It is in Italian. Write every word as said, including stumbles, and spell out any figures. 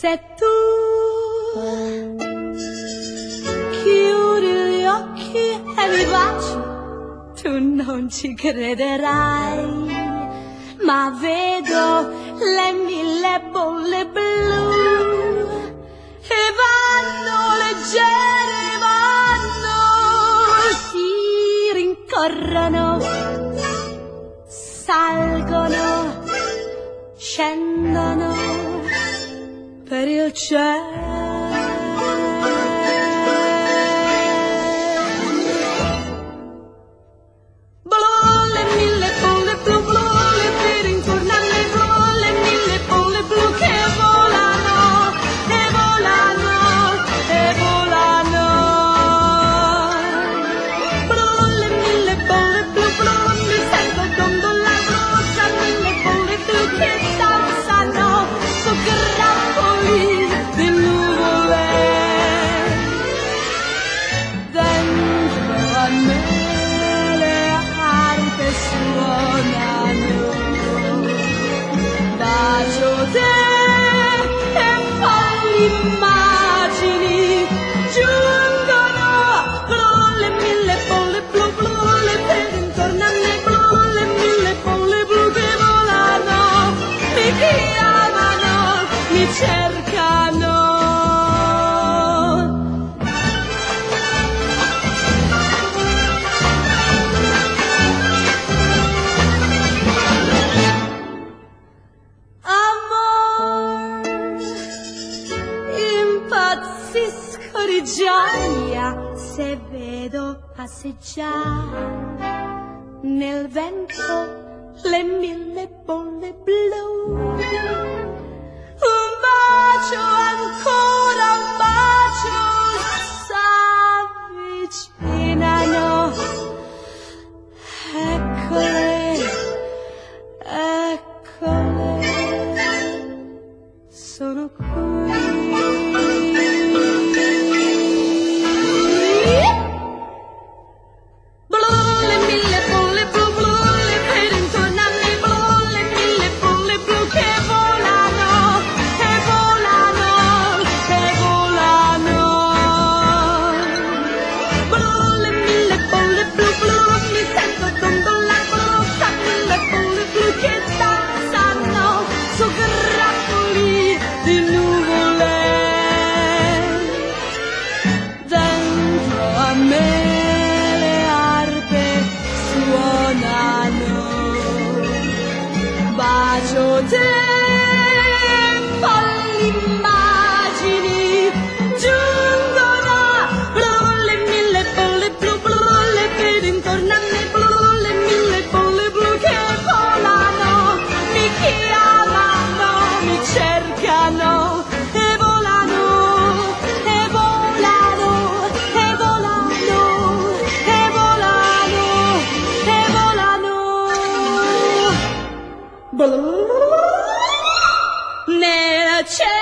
Se tu chiudi gli occhi e mi baci, tu non ci crederai, ma vedo le mille bolle blu e vanno leggere, vanno, si rincorrono, salgono, scendono per il cielo. Immagini giungono, blu, le mille bolle blu, blu, le vedi intorno a me, blu, le mille bolle blu che volano, mi chiamano, mi cercano. Impazzisco di gioia se vedo passeggiare nel vento le mille bolle blu. Un bacio, ancora un bacio, s'avvicinano. Eccole, eccole, sono qui. Bacio te, folli immagini giungono, blu, le mille bolle blu, blu, le vedi intorno a me, blu, le mille bolle blu che volano, mi chiamano, mi cercano e volano, e volano, e volano, e volano, e volano. Nel cielo.